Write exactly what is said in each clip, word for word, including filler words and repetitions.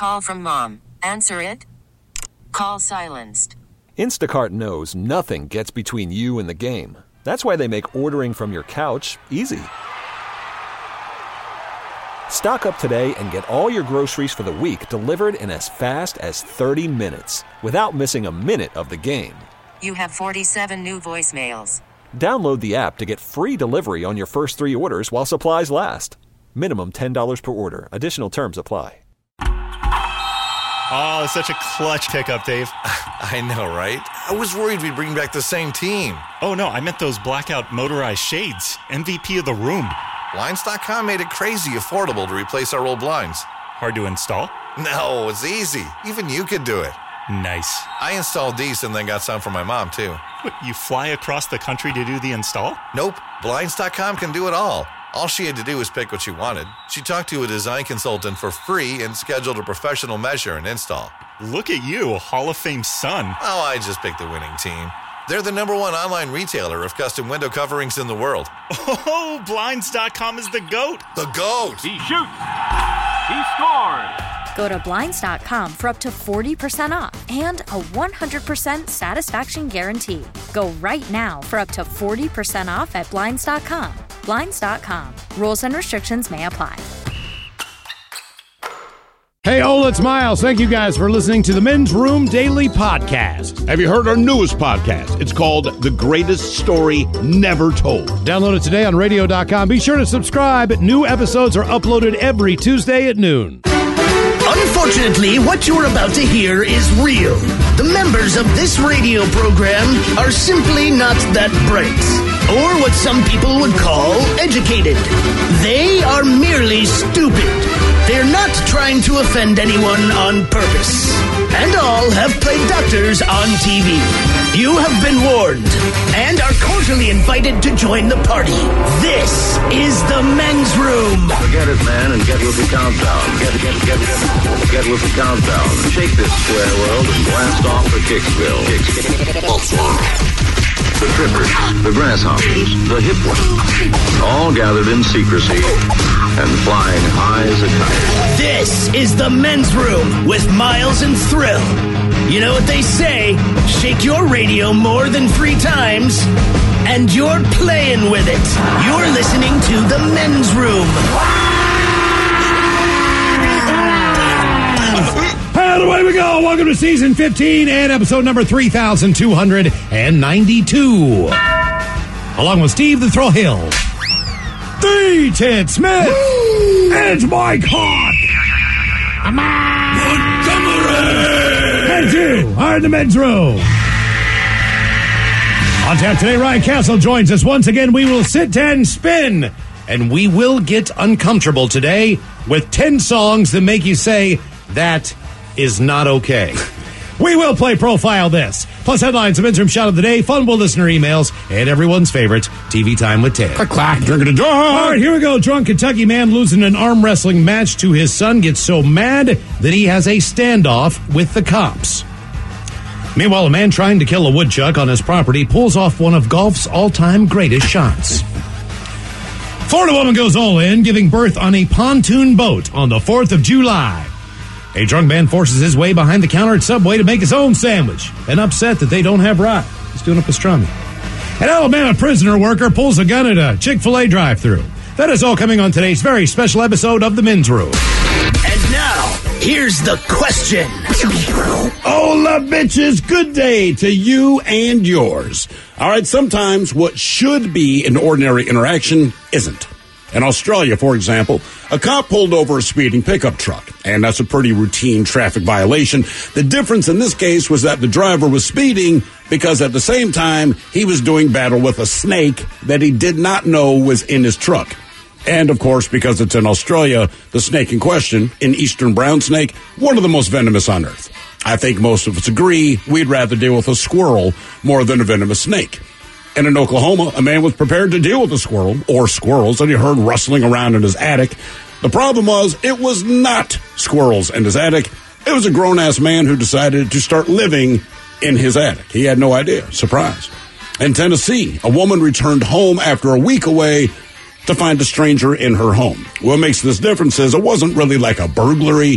call from mom. Answer it. Call silenced. Instacart knows nothing gets between you and the game. That's why they make ordering from your couch easy. Stock up today and get all your groceries for the week delivered in as fast as thirty minutes without missing a minute of the game. You have forty-seven new voicemails. Download the app to get free delivery on your first three orders while supplies last. Minimum ten dollars per order. Additional terms apply. Oh, such a clutch pickup, Dave. I know, right? I was worried we'd bring back the same team. Oh, no, I meant those blackout motorized shades. M V P of the room. Blinds dot com made it crazy affordable to replace our old blinds. Hard to install? No, it's easy. Even you could do it. Nice. I installed these and then got some for my mom, too. What, you fly across the country to do the install? Nope. Blinds dot com can do it all. All she had to do was pick what she wanted. She talked to a design consultant for free and scheduled a professional measure and install. Look at you, Hall of Fame son. Oh, I just picked the winning team. They're the number one online retailer of custom window coverings in the world. Oh, Blinds dot com is the GOAT. The GOAT. He shoots. He scores. Go to Blinds dot com for up to forty percent off and a one hundred percent satisfaction guarantee. Go right now for up to forty percent off at Blinds dot com. Blinds dot com. Rules and restrictions may apply. Hey, Ola, it's Miles. Thank you guys for listening to the Men's Room Daily Podcast. Have you heard our newest podcast? It's called The Greatest Story Never Told. Download it today on radio dot com. Be sure to subscribe. New episodes are uploaded every Tuesday at noon. Unfortunately, what you're about to hear is real. The members of this radio program are simply not that bright, or what some people would call educated. They are merely stupid. They're not trying to offend anyone on purpose. And all have played doctors on T V. You have been warned and are cordially invited to join the party. This is the Men's Room. Forget it, man, and get with the countdown. Get, get, get, get, get with the countdown. Shake this square world and blast off for Kicksville. The trippers, the grasshoppers, the hip ones, all gathered in secrecy and flying high as a kite. This is the Men's Room with Miles and Thrill. You know what they say, shake your radio more than three times, and you're playing with it. You're listening to the Men's Room. And away we go. Welcome to season fifteen and episode number three thousand two hundred ninety-two. Along with Steve the Thrill Hill, the Ted Smith, and Mike Hawk. Montgomery! And you are in the Men's Room. On tap today, Ryan Castle joins us. Once again, we will sit and spin. And we will get uncomfortable today with ten songs that make you say, that is not okay. We will play Profile This, plus headlines, the Men's Room Shot of the Day, fun listener emails, and everyone's favorite, T V Time with Ted. Clack, clack, drinking a drunk. All right, here we go. Drunk Kentucky man losing an arm wrestling match to his son gets so mad that he has a standoff with the cops. Meanwhile, a man trying to kill a woodchuck on his property pulls off one of golf's all-time greatest shots. Florida woman goes all in, giving birth on a pontoon boat on the fourth of July. A drunk man forces his way behind the counter at Subway to make his own sandwich, and upset that they don't have rye. He's doing a pastrami. An Alabama prisoner worker pulls a gun at a Chick-fil-A drive-thru. That is all coming on today's very special episode of The Men's Room. And now, here's the question. Hola, bitches. Good day to you and yours. All right, sometimes what should be an ordinary interaction isn't. In Australia, for example, a cop pulled over a speeding pickup truck, and that's a pretty routine traffic violation. The difference in this case was that the driver was speeding because at the same time, he was doing battle with a snake that he did not know was in his truck. And, of course, because it's in Australia, the snake in question, an eastern brown snake, one of the most venomous on Earth. I think most of us agree we'd rather deal with a squirrel more than a venomous snake. And in Oklahoma, a man was prepared to deal with a squirrel, or squirrels, that he heard rustling around in his attic. The problem was, it was not squirrels in his attic. It was a grown-ass man who decided to start living in his attic. He had no idea. Surprise. In Tennessee, a woman returned home after a week away to find a stranger in her home. What makes this difference is it wasn't really like a burglary.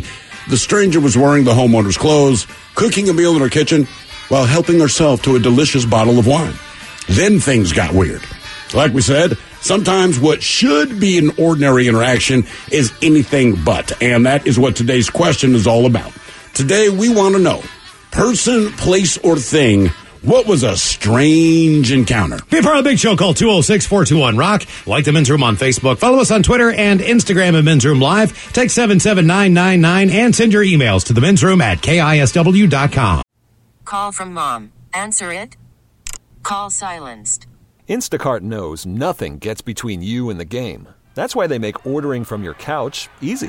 the stranger was wearing the homeowner's clothes, cooking a meal in her kitchen, while helping herself to a delicious bottle of wine. Then things got weird. Like we said, sometimes what should be an ordinary interaction is anything but, and that is what today's question is all about. Today, we want to know, person, place, or thing, what was a strange encounter? Be a part of the big show. Call two oh six, four two one, rock. Like the Men's Room on Facebook. Follow us on Twitter and Instagram at Men's Room Live. Text seven seven nine nine nine and send your emails to the men's room at K I S W dot com. Call from mom. Answer it. Call silenced. Instacart knows nothing gets between you and the game. That's why they make ordering from your couch easy.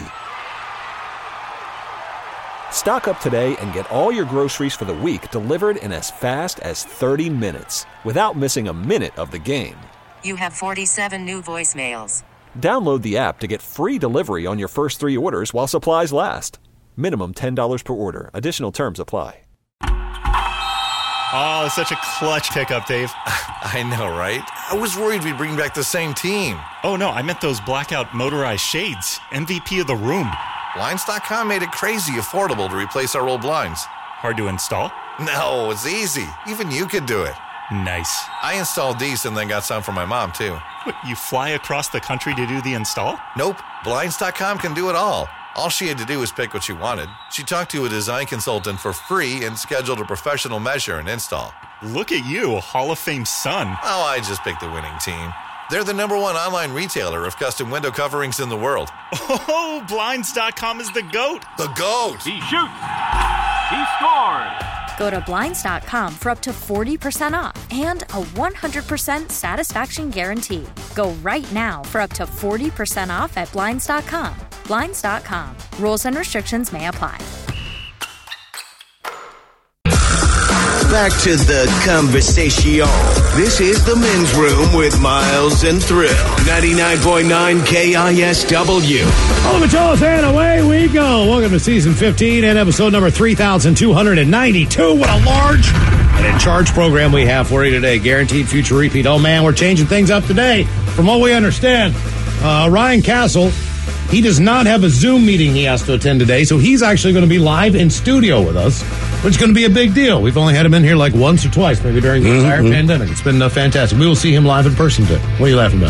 Stock up today and get all your groceries for the week delivered in as fast as thirty minutes without missing a minute of the game. You have forty-seven new voicemails. Download the app to get free delivery on your first three orders while supplies last. Minimum ten dollars per order. Additional terms apply. Oh, such a clutch pickup, Dave. I know, right? I was worried we'd bring back the same team. Oh, no, I meant those blackout motorized shades. M V P of the room. Blinds dot com made it crazy affordable to replace our old blinds. Hard to install? No, it's easy. Even you could do it. Nice. I installed these and then got some for my mom, too. What, you fly across the country to do the install? Nope. Blinds dot com can do it all. All she had to do was pick what she wanted. She talked to a design consultant for free and scheduled a professional measure and install. Look at you, a Hall of Fame son. Oh, I just picked the winning team. They're the number one online retailer of custom window coverings in the world. Oh, Blinds dot com is the GOAT. The GOAT. He shoots. He scores. Go to Blinds dot com for up to forty percent off and a one hundred percent satisfaction guarantee. Go right now for up to forty percent off at Blinds dot com. Blinds dot com. Rules and restrictions may apply. Back to the conversation. This is the Men's Room with Miles and Thrill. ninety-nine point nine K I S W. All the Macholas, and away we go. Welcome to season fifteen and episode number three thousand two hundred ninety-two. What a large and in charge program we have for you today. Guaranteed future repeat. Oh, man, we're changing things up today. From what we understand, uh, Ryan Castle, he does not have a Zoom meeting he has to attend today, so he's actually going to be live in studio with us, which is going to be a big deal. We've only had him in here like once or twice, maybe during the entire mm-hmm. pandemic. It's been uh, fantastic. We will see him live in person today. What are you laughing about?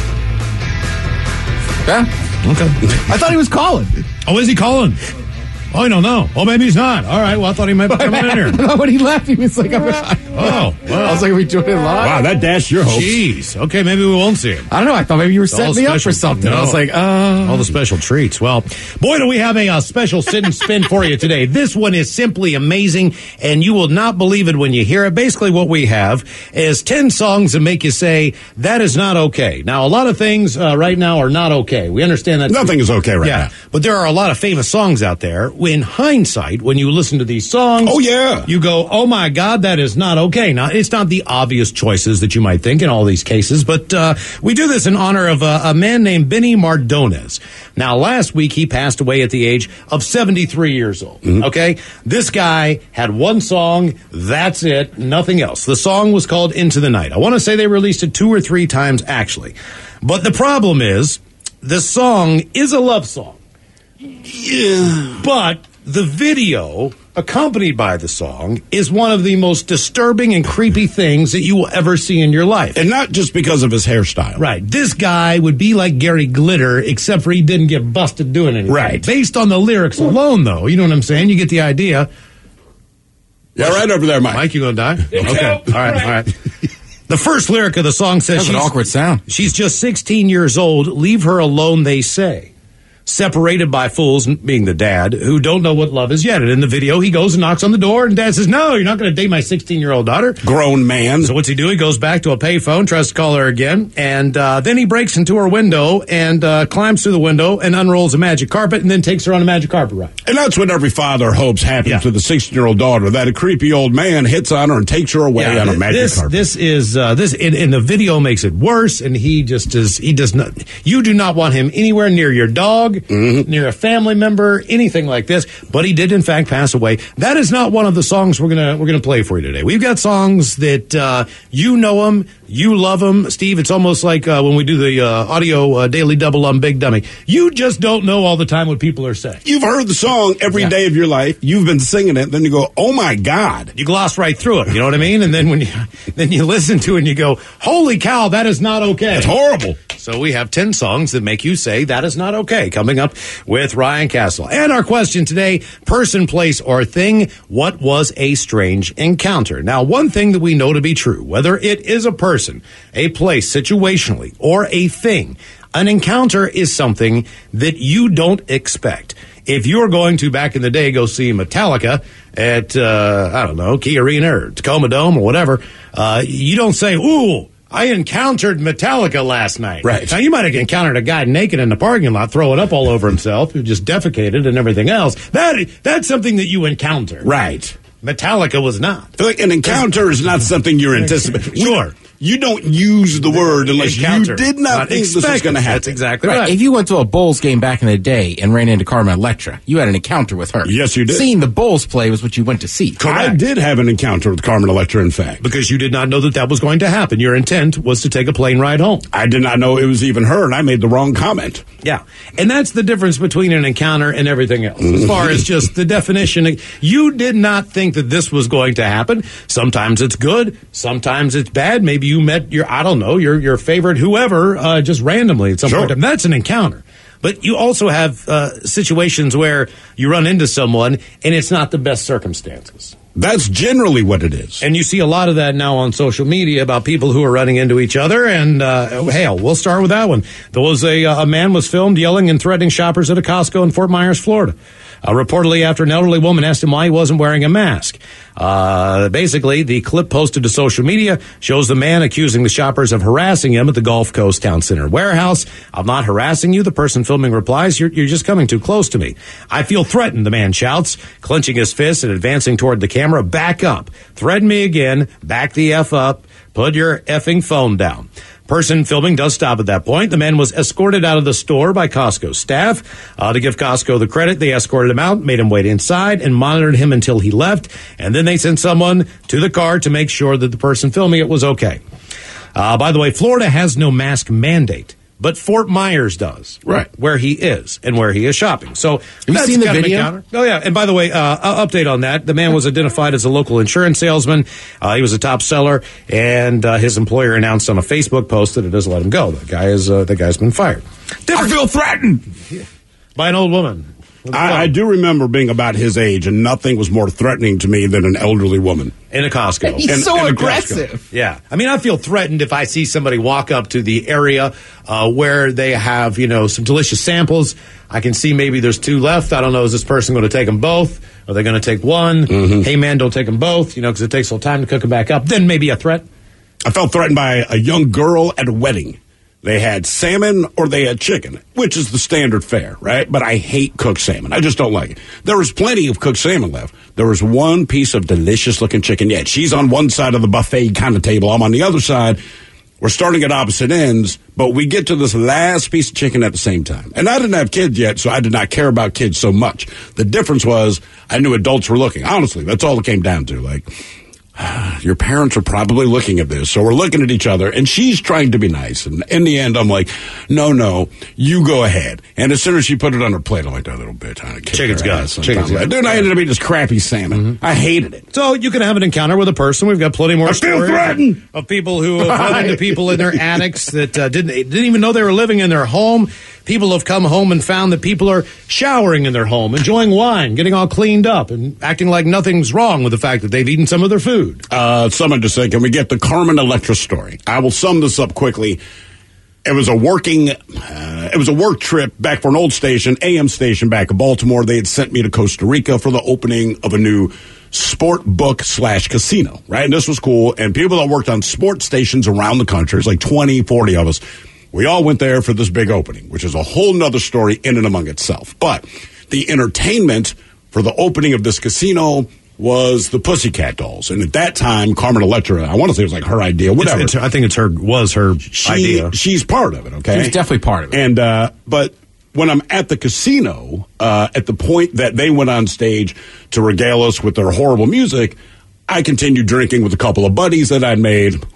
Yeah. Okay. I thought he was calling. Oh, is he calling? Oh, I don't know. Oh, maybe he's not. All right. Well, I thought he might be coming in here. No, when he left, he was like, I'm oh, well. I was like, are we doing it live? Wow, that dashed your hopes. Jeez. Okay, maybe we won't see him. I don't know. I thought maybe you were setting me special, up for something. No. I was like, uh. All the special treats. Well, boy, do we have a, a special sit and spin for you today. This one is simply amazing, and you will not believe it when you hear it. Basically, what we have is ten songs that make you say, that is not okay. Now, a lot of things uh, right now are not okay. We understand that. Nothing is okay right yeah, now. But there are a lot of famous songs out there. In hindsight, when you listen to these songs, oh yeah, you go, oh my God, that is not okay. Now, it's not the obvious choices that you might think in all these cases, but uh, we do this in honor of uh, a man named Benny Mardones. Now, last week, he passed away at the age of seventy-three years old, mm-hmm. okay? This guy had one song, that's it, nothing else. The song was called Into the Night. I want to say they released it two or three times, actually. But the problem is, the song is a love song. Yeah. But the video accompanied by the song is one of the most disturbing and creepy things that you will ever see in your life. And not just because of his hairstyle. Right. This guy would be like Gary Glitter, except for he didn't get busted doing anything. Right. Based on the lyrics alone, though. You know what I'm saying? You get the idea. Yeah, right over there, Mike. Mike, you gonna die? Okay. All right, all right. The first lyric of the song says That's she's, an awkward sound. She's just sixteen years old. Leave her alone, they say. Separated by fools, being the dad, who don't know what love is yet. And in the video, he goes and knocks on the door, and dad says, no, you're not going to date my sixteen-year-old daughter. Grown man. So what's he do? He goes back to a payphone, tries to call her again, and uh, then he breaks into her window and uh, climbs through the window and unrolls a magic carpet and then takes her on a magic carpet ride. And that's what every father hopes happens yeah. to the sixteen-year-old daughter, that a creepy old man hits on her and takes her away yeah, on a magic this, carpet. This is, uh, this, and, and the video makes it worse, and he just is, he does not, you do not want him anywhere near your dog, mm-hmm. near a family member, anything like this, but he did in fact pass away. That is not one of the songs we're gonna we're gonna play for you today. We've got songs that uh, you know them, You love them, Steve. It's almost like uh, when we do the uh, audio uh, daily double on Big Dummy. You just don't know all the time what people are saying. You've heard the song every yeah. day of your life. You've been singing it. Then you go, oh, my God. You gloss right through it. You know what I mean? And then when you then you listen to it and you go, holy cow, that is not okay. It's horrible. So we have ten songs that make you say that is not okay. Coming up with Ryan Castle. And our question today, person, place, or thing, what was a strange encounter? Now, one thing that we know to be true, whether it is a person, a place, situationally, or a thing, an encounter is something that you don't expect. If you're going to, back in the day, go see Metallica at, uh, I don't know, Key Arena or Tacoma Dome or whatever, uh, you don't say, ooh, I encountered Metallica last night. Right. Now, you might have encountered a guy naked in the parking lot throwing up all over himself who just defecated and everything else. That That's something that you encounter. Right. Metallica was not. I feel like an encounter is not something you're anticipating. Sure. You don't use the word unless encounter. you did not, not think this was going to happen. That's exactly right. right. If you went to a Bulls game back in the day and ran into Carmen Electra, you had an encounter with her. Yes, you did. Seeing the Bulls play was what you went to see. Correct. I did have an encounter with Carmen Electra, in fact. Because you did not know that that was going to happen. Your intent was to take a plane ride home. I did not know it was even her, and I made the wrong comment. Yeah. And that's the difference between an encounter and everything else. As far as just the definition, you did not think that this was going to happen. Sometimes it's good. Sometimes it's bad. Maybe you met your, I don't know, your your favorite whoever uh, just randomly at some sure. point. I mean, that's an encounter. But you also have uh, situations where you run into someone and it's not the best circumstances. That's generally what it is. And you see a lot of that now on social media about people who are running into each other. And, uh, hell, we'll start with that one. There was a, a man was filmed yelling and threatening shoppers at a Costco in Fort Myers, Florida. Uh, reportedly after an elderly woman asked him why he wasn't wearing a mask. Uh, basically, the clip posted to social media shows the man accusing the shoppers of harassing him at the Gulf Coast Town Center warehouse. I'm not harassing you, the person filming replies. You're, you're just coming too close to me. I feel threatened, the man shouts, clenching his fist and advancing toward the camera. Back up. Threaten me again. Back the F up. Put your effing phone down. Person filming does stop at that point. The man was escorted out of the store by Costco staff. Uh, to give Costco the credit, they escorted him out, made him wait inside, and monitored him until he left. And then they sent someone to the car to make sure that the person filming it was okay. Uh, by the way, Florida has no mask mandate, but Fort Myers does. Right. Where he is and where he is shopping. So have you seen the video? Oh, yeah. And by the way, uh, update on that. The man was identified as a local insurance salesman. Uh, he was a top seller, and uh, his employer announced on a Facebook post that it does let him go. The guy is uh, the guy's been fired. Different. I feel threatened by an old woman. I, I do remember being about his age, and nothing was more threatening to me than an elderly woman. In a Costco. He's in, so in aggressive. Yeah. I mean, I feel threatened if I see somebody walk up to the area uh, where they have, you know, some delicious samples. I can see maybe there's two left. I don't know, is this person going to take them both? Are they going to take one? Mm-hmm. Hey, man, don't take them both, you know, because it takes a little time to cook them back up. Then maybe a threat. I felt threatened by a young girl at a wedding. They had salmon or they had chicken, which is the standard fare, right? But I hate cooked salmon. I just don't like it. There was plenty of cooked salmon left. There was one piece of delicious-looking chicken. Yeah, she's on one side of the buffet kind of table. I'm on the other side. We're starting at opposite ends, but we get to this last piece of chicken at the same time. And I didn't have kids yet, so I did not care about kids so much. The difference was I knew adults were looking. Honestly, that's all it came down to. Like, your parents are probably looking at this. So we're looking at each other, and she's trying to be nice. And in the end, I'm like, no, no, you go ahead. And as soon as she put it on her plate, I'm like, that little bitch. Chicken's got it. Chicken's got it. Dude, I ended up eating this crappy salmon. Mm-hmm. I hated it. So you can have an encounter with a person. We've got plenty more I feel stories threatened. of people who have run into people in their attics that uh, didn't didn't even know they were living in their home. People have come home and found that people are showering in their home, enjoying wine, getting all cleaned up, and acting like nothing's wrong with the fact that they've eaten some of their food. Uh, someone just said, can we get the Carmen Electra story? I will sum this up quickly. It was a working, uh, it was a work trip back for an old station, A M station back in Baltimore. They had sent me to Costa Rica for the opening of a new sport book slash casino, right? And this was cool. And people that worked on sports stations around the country, it's like twenty, forty of us. We all went there for this big opening, which is a whole nother story in and among itself. But the entertainment for the opening of this casino was the Pussycat Dolls. And at that time, Carmen Electra, I want to say it was like her idea, whatever. It's, it's, I think it's her, was her she, idea. She's part of it, okay? She's definitely part of it. And, uh, but when I'm at the casino, uh, at the point that they went on stage to regale us with their horrible music, I continued drinking with a couple of buddies that I'd made.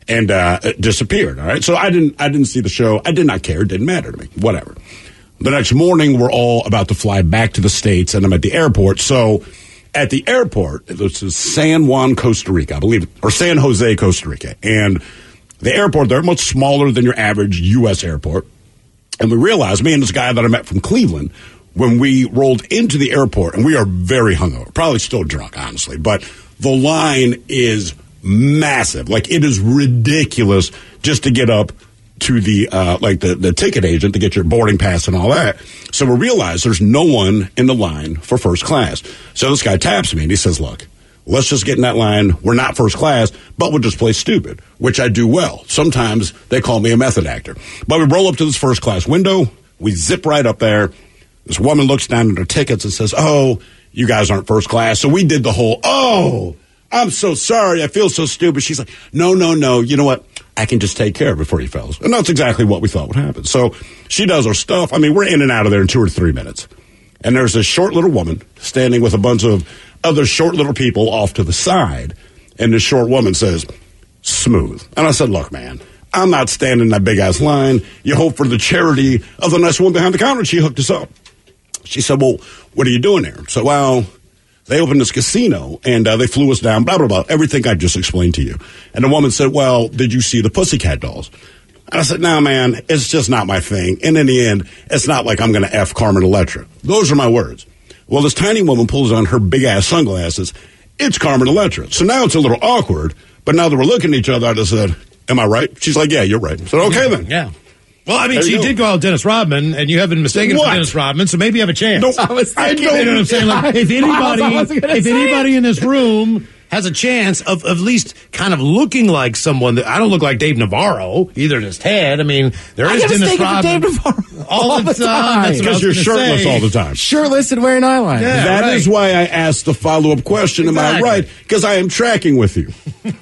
and uh, it disappeared. All right, so I didn't I didn't see the show. I did not care. It didn't matter to me. Whatever. The next morning, we're all about to fly back to the States, and I'm at the airport. So at the airport, this is San Juan, Costa Rica, I believe, or San Jose, Costa Rica. And the airport, they're much smaller than your average U S airport. And we realized, me and this guy that I met from Cleveland, when we rolled into the airport, and we are very hungover, probably still drunk, honestly, but the line is massive. Like, it is ridiculous just to get up to the uh, like the, the ticket agent to get your boarding pass and all that. So we realized there's no one in the line for first class. So this guy taps me and he says, look, let's just get in that line. We're not first class, but we'll just play stupid, which I do well. Sometimes they call me a method actor. But we roll up to this first class window. We zip right up there. This woman looks down at her tickets and says, oh, you guys aren't first class. So we did the whole, oh, I'm so sorry. I feel so stupid. She's like, no, no, no. You know what? I can just take care of it for you fellas. And that's exactly what we thought would happen. So she does her stuff. I mean, we're in and out of there in two or three minutes. And there's this short little woman standing with a bunch of other short little people off to the side. And this short woman says, smooth. And I said, look, man, I'm not standing in that big-ass line. You hope for the charity of the nice woman behind the counter. And she hooked us up. She said, well, what are you doing there? So, well, they opened this casino, and uh, they flew us down, blah, blah, blah, everything I just explained to you. And the woman said, well, did you see the Pussycat Dolls? And I said, no, man, it's just not my thing. And in the end, it's not like I'm going to F Carmen Electra. Those are my words. Well, this tiny woman pulls on her big-ass sunglasses. It's Carmen Electra. So now it's a little awkward, but now that we're looking at each other, I just said, am I right? She's like, yeah, you're right. I said, okay, then. Yeah. Well, I mean, she did go out with Dennis Rodman, and you have been mistaken What? for Dennis Rodman, so maybe you have a chance. No, I was I thinking- you know what I'm saying? Like, if anybody, I wasn't gonna if say anybody in this room has a chance of, of at least kind of looking like someone that I don't look like Dave Navarro either in his head. I mean, there I is get Dennis mistaken for Rodman Dave Navarro all, all the the time. time. That's what I Because was you're gonna shirtless say. all the time. Shirtless and wearing eyeliner. Yeah. That right. is why I asked the follow-up question, am I Exactly. right? Because I am tracking with you.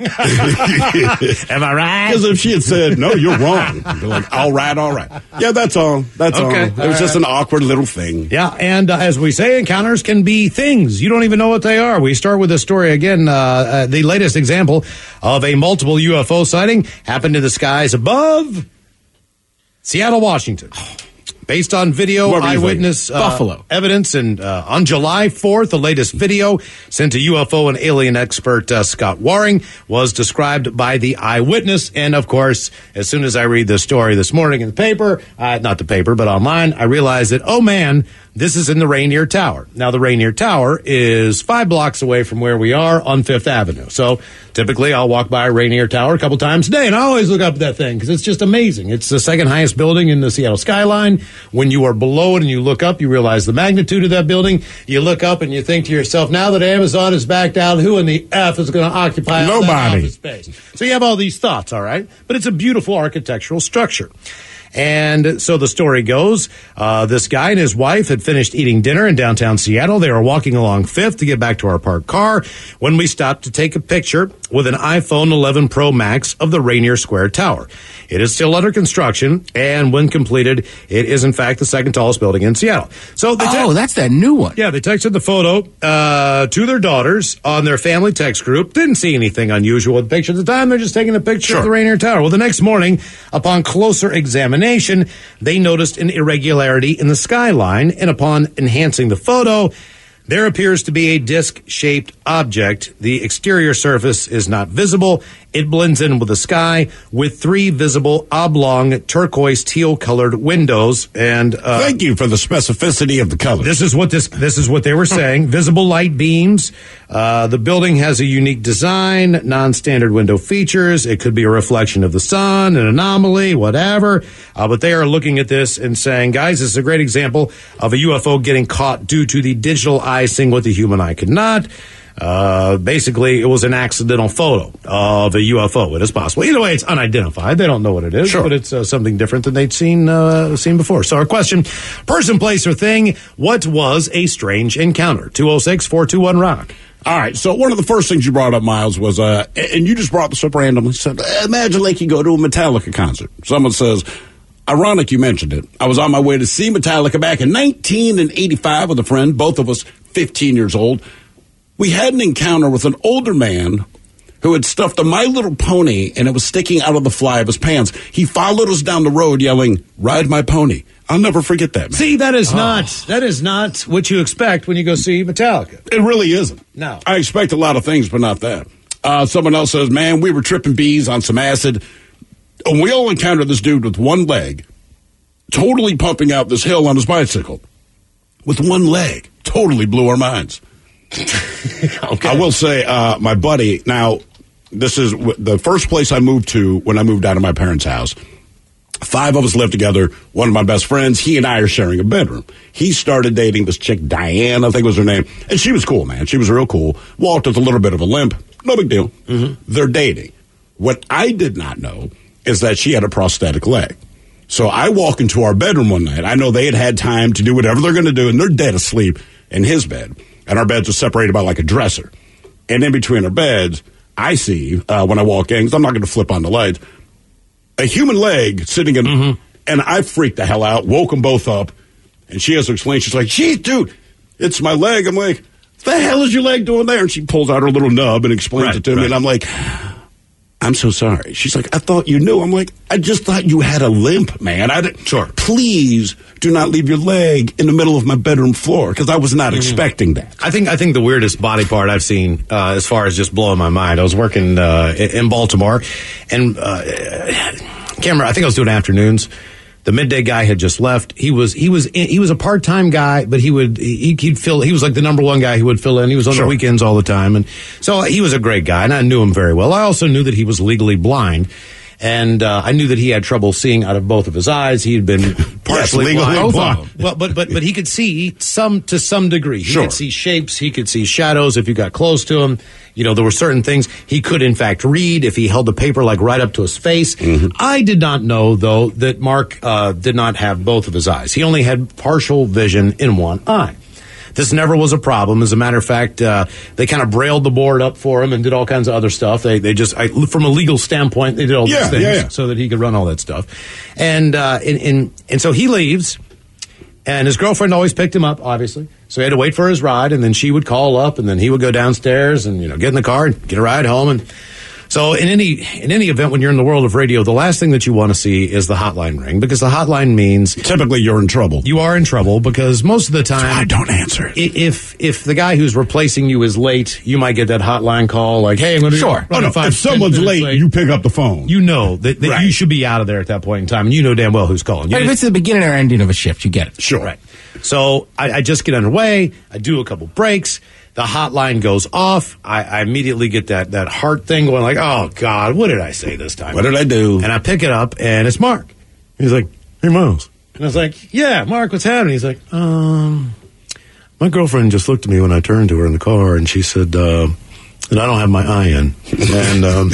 Am I right? Because if she had said, no, you're wrong, I'd be like, all right, all right. Yeah, that's all. That's Okay. all. It was All just right. an awkward little thing. Yeah, and uh, as we say, encounters can be things. You don't even know what they are. We start with this story again. Uh, uh, the latest example of a multiple U F O sighting happened in the skies above Seattle, Washington. Based on video, What were you eyewitness uh, Buffalo. evidence, and uh, on July fourth, the latest video sent to U F O and alien expert uh, Scott Waring was described by the eyewitness. And of course, as soon as I read the story this morning in the paper, uh, not the paper, but online, I realized that, oh man, this is in the Rainier Tower. Now, the Rainier Tower is five blocks away from where we are on Fifth Avenue. So typically, I'll walk by Rainier Tower a couple times a day, and I always look up at that thing because it's just amazing. It's the second highest building in the Seattle skyline. When you are below it and you look up, you realize the magnitude of that building. You look up and you think to yourself, now that Amazon is backed out, who in the F is going to occupy all that Nobody. office space? So you have all these thoughts, all right? But it's a beautiful architectural structure. And so the story goes, uh, this guy and his wife had finished eating dinner in downtown Seattle. They were walking along Fifth to get back to our parked car when we stopped to take a picture with an iPhone eleven Pro Max of the Rainier Square Tower. It is still under construction, and when completed, it is in fact the second tallest building in Seattle. So they Oh, te- that's that new one. yeah, they texted the photo uh, to their daughters on their family text group. Didn't see anything unusual with the picture at the time. They're just taking a picture Sure. of the Rainier Tower. Well, the next morning, upon closer examination, they noticed an irregularity in the skyline, and upon enhancing the photo, there appears to be a disc-shaped object. The exterior surface is not visible. It blends in with the sky with three visible oblong turquoise teal-colored windows. And uh, Thank you for the specificity of the colors. this is what this this is what they were saying. Visible light beams. Uh, the building has a unique design, non-standard window features. It could be a reflection of the sun, an anomaly, whatever. Uh, but they are looking at this and saying, guys, this is a great example of a U F O getting caught due to the digital eye seeing what the human eye could not. Uh, basically, it was an accidental photo of a U F O. It is possible. Either way, it's unidentified. They don't know what it is, Sure. but it's uh, something different than they'd seen uh, seen before. So our question, person, place, or thing, what was a strange encounter? two oh six, four two one, rock. All right, so one of the first things you brought up, Miles, was, uh, and you just brought this up randomly, said, imagine like you go to a Metallica concert. Someone says, ironic you mentioned it. I was on my way to see Metallica back in nineteen eighty-five with a friend, both of us fifteen years old. We had an encounter with an older man who had stuffed a My Little Pony and it was sticking out of the fly of his pants. He followed us down the road yelling, "Ride my pony." I'll never forget that, man. See, that is oh. not that is not what you expect when you go see Metallica. It really isn't. No. I expect a lot of things, but not that. Uh, someone else says, man, we were tripping bees on some acid, and we all encountered this dude with one leg, totally pumping out this hill on his bicycle. With one leg. Totally blew our minds. Okay. I will say, uh, my buddy, now, this is w- the first place I moved to when I moved out of my parents' house. Five of us lived together. One of my best friends, he and I are sharing a bedroom. He started dating this chick, Diane, I think was her name. And she was cool, man. She was real cool. Walked with a little bit of a limp. No big deal. Mm-hmm. They're dating. What I did not know is that she had a prosthetic leg. So I walk into our bedroom one night. I know they had had time to do whatever they're going to do, and they're dead asleep in his bed. And our beds are separated by like a dresser. And in between our beds, I see, uh, when I walk in, because I'm not going to flip on the lights, a human leg sitting in, mm-hmm. and I freaked the hell out, woke them both up, and she has to explain. She's like, geez, dude, it's my leg. I'm like, what the hell is your leg doing there? And she pulls out her little nub and explains right, it to right. me, and I'm like, I'm so sorry. She's like, I thought you knew. I'm like, I just thought you had a limp, man. I didn't, sure. Please do not leave your leg in the middle of my bedroom floor, because I was not mm-hmm. expecting that. I think I think the weirdest body part I've seen, uh, as far as just blowing my mind, I was working uh, in Baltimore, and uh, can't remember, I think I was doing afternoons. The midday guy had just left. He was he was in, he was a part time guy, but he would he, he'd fill. He was like the number one guy who would fill in. He was on sure. the weekends all the time, and so he was a great guy, and I knew him very well. I also knew that he was legally blind, and uh, I knew that he had trouble seeing out of both of his eyes. He had been partially yes, legally blind. blind. Well, but but but he could see some to some degree. He sure. could see shapes. He could see shadows if you got close to him. You know, there were certain things he could, in fact, read if he held the paper, like, right up to his face. Mm-hmm. I did not know, though, that Mark uh, did not have both of his eyes. He only had partial vision in one eye. This never was a problem. As a matter of fact, uh, they kind of brailled the board up for him and did all kinds of other stuff. They they just, I, from a legal standpoint, they did all yeah, these things yeah, yeah. so that he could run all that stuff. And, uh, and, and, and so he leaves. And his girlfriend always picked him up, obviously. So he had to wait for his ride, and then she would call up, and then he would go downstairs and, you know, get in the car and get a ride home. And so in any in any event, when you're in the world of radio, the last thing that you want to see is the hotline ring, because the hotline means typically you're in trouble. You are in trouble because most of the time, so I don't answer it. If if the guy who's replacing you is late, you might get that hotline call like, "Hey, I'm going to sure." Oh, no, if someone's late, late, you pick up the phone. You know that, that right. you should be out of there at that point in time, and you know damn well who's calling. But if it's the beginning or ending of a shift, you get it. Sure. Right. So I, I just get underway. I do a couple breaks. The hotline goes off. I, I immediately get that, that heart thing going like, oh, God, what did I say this time? What did I do? And I pick it up, and it's Mark. He's like, hey, Miles. And I was like, yeah, Mark, what's happening? He's like, um, my girlfriend just looked at me when I turned to her in the car, and she said uh, that I don't have my eye in. And um,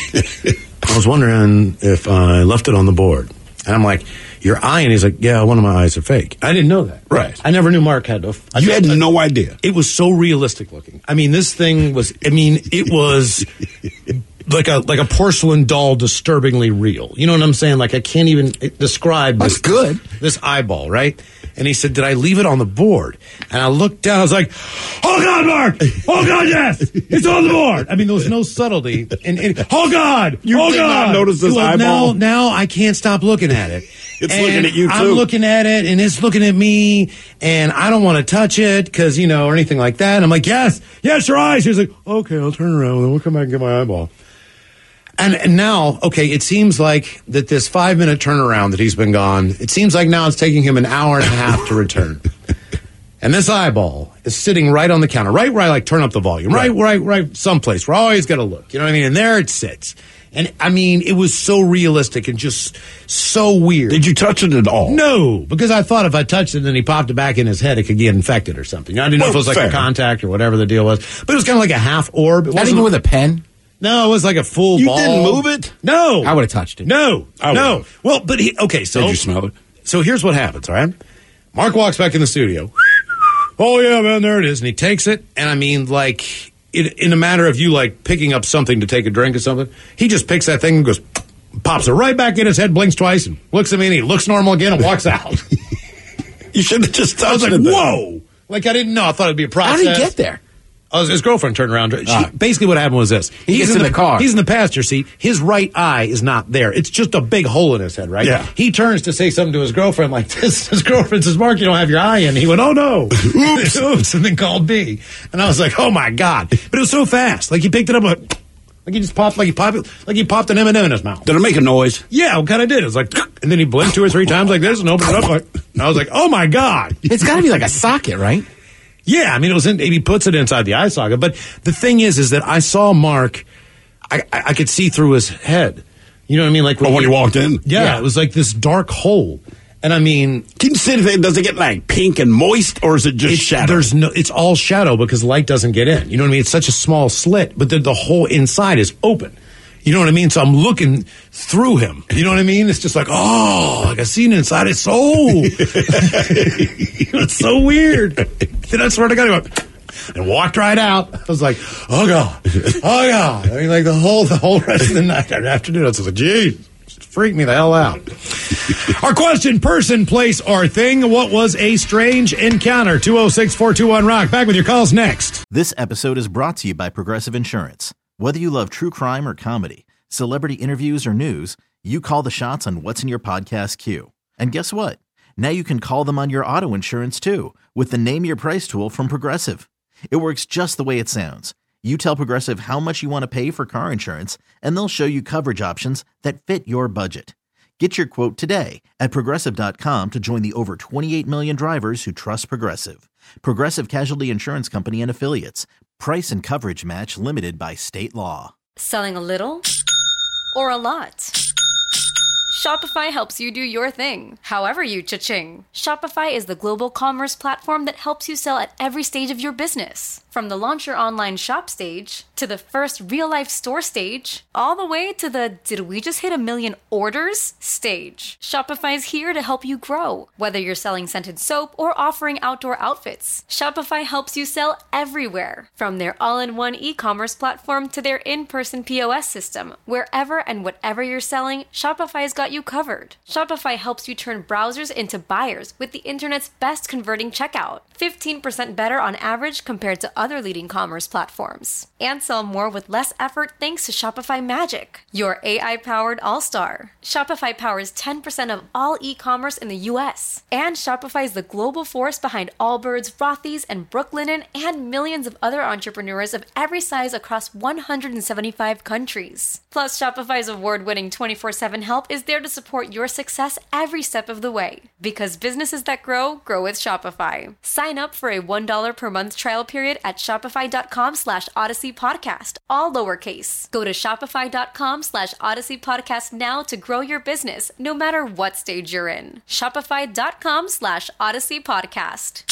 I was wondering if I left it on the board. And I'm like, your eye? And he's like, yeah, one of my eyes are fake. I didn't know that. Right. I never knew Mark had a... I you had I, no idea. It was so realistic looking. I mean, this thing was... I mean, it was like a like a porcelain doll, disturbingly real. You know what I'm saying? Like, I can't even describe this. That's good. This eyeball, right? And he said, did I leave it on the board? And I looked down. I was like, oh, God, Mark. Oh, God, yes. It's on the board. I mean, there was no subtlety. And, and oh, God. You oh, did God. not notice this well, eyeball? Now, now I can't stop looking at it. It's and looking at you, too. I'm looking at it, and it's looking at me, and I don't want to touch it because, you know, or anything like that. And I'm like, yes, yes, your eyes. He's like, okay, I'll turn around, and then we'll come back and get my eyeball. And, and now, okay, it seems like that this five-minute turnaround that he's been gone, it seems like now it's taking him an hour and a half to return. And this eyeball is sitting right on the counter, right where I, like, turn up the volume, right, right, right, right someplace where I always got to look. You know what I mean? And there it sits. And, I mean, it was so realistic and just so weird. Did you touch it at all? No, because I thought if I touched it and then he popped it back in his head, it could get infected or something. I didn't know well, if it was like fair. a contact or whatever the deal was. But it was kind of like a half orb. It Not even with a pen? No, it was like a full you ball. You didn't move it? No. I would have touched it. No. I no. Would've. Well, but he, okay, so. Did you smell it? So here's what happens, all right? Mark walks back in the studio. Oh, yeah, man, there it is. And he takes it, and I mean, like, in, in a matter of you, like, picking up something to take a drink or something, he just picks that thing and goes, pops it right back in his head, blinks twice, and looks at me, and he looks normal again and walks out. You should have just touched it. I was like, whoa. Like, I didn't know. I thought it'd be a process. How did he get there? Oh, his girlfriend turned around. She, Ah. Basically, what happened was this: He gets in the car. He's in the passenger seat. His right eye is not there. It's just a big hole in his head, right? Yeah. He turns to say something to his girlfriend like this. His girlfriend says, "Mark, you don't have your eye in." He went, "Oh no, oops, oops," and then called me. And I was like, "Oh my god!" But it was so fast. Like he picked it up, like, like he just popped, like he popped, like he popped an M and M in his mouth. Did it make a noise? Yeah, it kind of did. It was like, and then he blinked two or three times like this and opened it up. Like, and I was like, "Oh my god!" It's got to be like a socket, right? Yeah, I mean, it was in, he puts it inside the eye socket. But the thing is, is that I saw Mark, I, I, I could see through his head. You know what I mean? Like Oh, when you walked in? Yeah, Yeah. it was like this dark hole. And I mean, Can you see if it, does it get like pink and moist, or is it just it's, shadow? there's no, it's all shadow because light doesn't get in. You know what I mean? It's such a small slit, but the, the whole inside is open. You know what I mean? So I'm looking through him. You know what I mean? It's just like, oh, like I seen inside his soul. It's so weird. Then I swear to God, he went and walked right out. I was like, oh God, oh God. I mean, like the whole the whole rest of the night and afternoon, I was like, geez, freak me the hell out. Our question: person, place, or thing. What was a strange encounter? two oh six, four two one, rock. Back with your calls next. This episode is brought to you by Progressive Insurance. Whether you love true crime or comedy, celebrity interviews or news, you call the shots on what's in your podcast queue. And guess what? Now you can call them on your auto insurance too with the Name Your Price tool from Progressive. It works just the way it sounds. You tell Progressive how much you want to pay for car insurance, and they'll show you coverage options that fit your budget. Get your quote today at Progressive dot com to join the over twenty-eight million drivers who trust Progressive. Progressive Casualty Insurance Company and Affiliates. Price and coverage match limited by state law. Selling a little or a lot? Shopify helps you do your thing, however you cha-ching. Shopify is the global commerce platform that helps you sell at every stage of your business. From the launch your online shop stage, to the first real-life store stage, all the way to the did we just hit a million orders stage. Shopify's here to help you grow. Whether you're selling scented soap or offering outdoor outfits, Shopify helps you sell everywhere. From their all-in-one e-commerce platform to their in-person P O S system, wherever and whatever you're selling, Shopify's got you covered. Shopify helps you turn browsers into buyers with the internet's best converting checkout. fifteen percent better on average compared to other leading commerce platforms. And sell more with less effort thanks to Shopify Magic, your A I-powered all-star. Shopify powers ten percent of all e-commerce in the U S. And Shopify is the global force behind Allbirds, Rothy's, and Brooklinen, and millions of other entrepreneurs of every size across one hundred seventy-five countries. Plus, Shopify's award-winning twenty-four seven help is there to support your success every step of the way. Because businesses that grow, grow with Shopify. Sign up for a one dollar per month trial period at shopify.com slash Odyssey Podcast, all lowercase. Go to shopify.com slash Odyssey Podcast now to grow your business, no matter what stage you're in. Shopify.com slash Odyssey Podcast.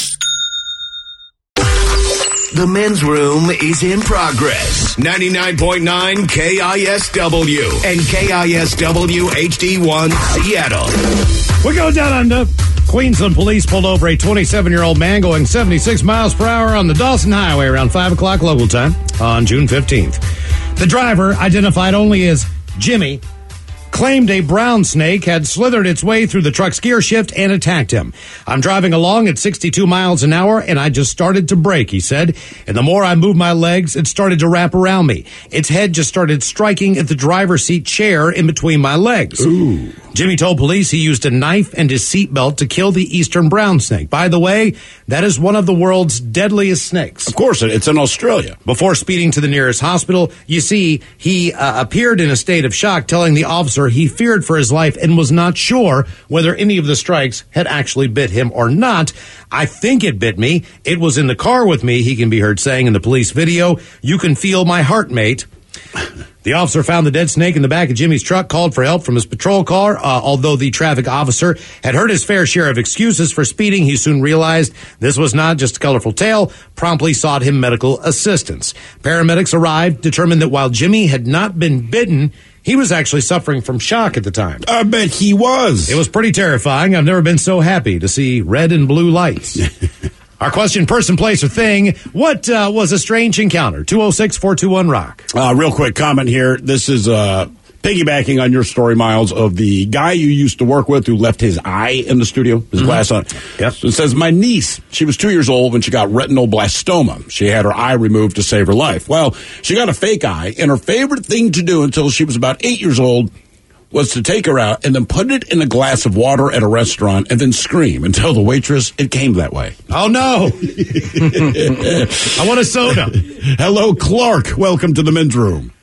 The men's room is in progress. ninety-nine point nine K I S W and K I S W H D one Seattle. We go down under. Queensland police pulled over a twenty-seven-year-old man going seventy-six miles per hour on the Dawson Highway around five o'clock local time on June fifteenth. The driver, identified only as Jimmy, claimed a brown snake had slithered its way through the truck's gear shift and attacked him. I'm driving along at sixty-two miles an hour and I just started to brake, he said. And the more I moved my legs, it started to wrap around me. Its head just started striking at the driver's seat chair in between my legs. Ooh. Jimmy told police he used a knife and his seatbelt to kill the eastern brown snake. By the way, that is one of the world's deadliest snakes. Of course, it's in Australia. Before speeding to the nearest hospital, you see, he uh, appeared in a state of shock, telling the officer he feared for his life and was not sure whether any of the strikes had actually bit him or not. I think it bit me. It was in the car with me, he can be heard saying in the police video. You can feel my heart, mate. The officer found the dead snake in the back of Jimmy's truck, called for help from his patrol car. Uh, although the traffic officer had heard his fair share of excuses for speeding, he soon realized this was not just a colorful tale, promptly sought him medical assistance. Paramedics arrived, determined that while Jimmy had not been bitten, he was actually suffering from shock at the time. I bet he was. It was pretty terrifying. I've never been so happy to see red and blue lights. Our question, person, place, or thing. What uh, was a strange encounter? two oh six, four two one, rock. Uh, real quick comment here. This is uh, piggybacking on your story, Miles, of the guy you used to work with who left his eye in the studio, his mm-hmm. glass on. Yes. So it says, my niece, she was two years old when she got retinoblastoma. She had her eye removed to save her life. Well, she got a fake eye, and her favorite thing to do until she was about eight years old was to take her out and then put it in a glass of water at a restaurant and then scream and tell the waitress it came that way. Oh, no. I want a soda. Hello, Clark. Welcome to the men's room.